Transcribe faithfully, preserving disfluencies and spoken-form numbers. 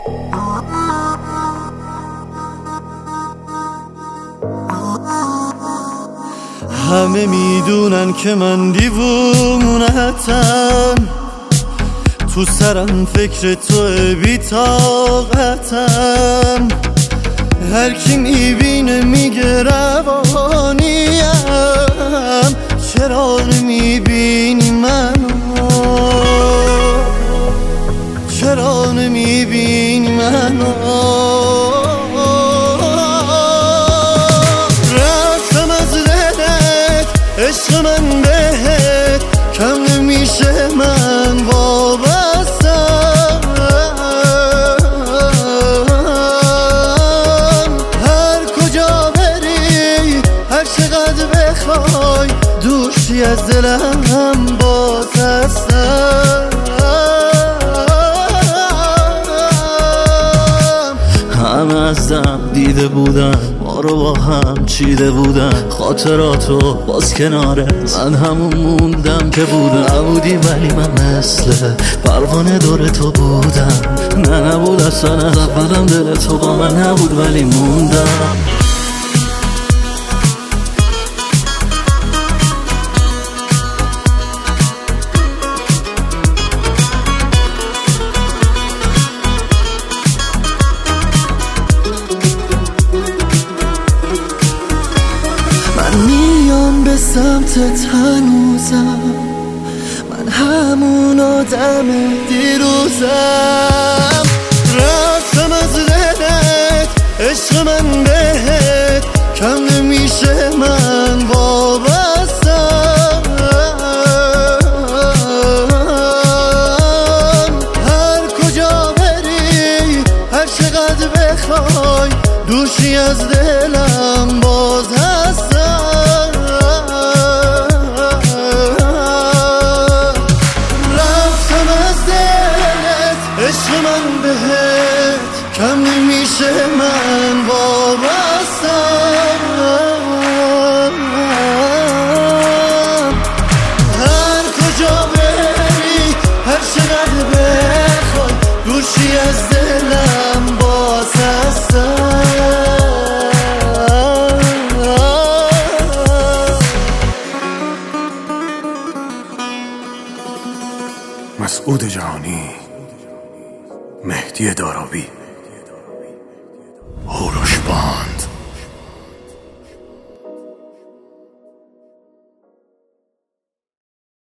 همه میدونن که من دیوونتم، تو سرم فکر تو بی طاقتم. هر کی میبینه میگه روانیم، چرا نمیبینی منو؟ چرا نمیبینی منو؟ رفتم از دلت، عشق من بهت کم نمیشه، من وابستم. هر کجا بری، هر چقدر بخوای، دوشی از دلم باز هستم. همه از دم دیده بودن، ما رو با هم چیده بودن، خاطراتو باز کناره من همون موندم که بودم. نبودی ولی من مثل پروانه دور تو بودم. نه نبود اصلا از اولم دل تو با من نبود ولی موندم. میام به سمتت هنوزم، من همون آدم دیروزم. رفتم از دلت، عشق من بهت کم نمیشه، من وابستم. هر کجا بری، هر چقدر بخوای، دوشی از دلم باز هستم. عشق من بهت کم نمیشه، من وابستم. هر کجا بری، هر چقدر بخوای، دوشی از دلم باز هستم. مسعود جهانی، مهدی داراوی.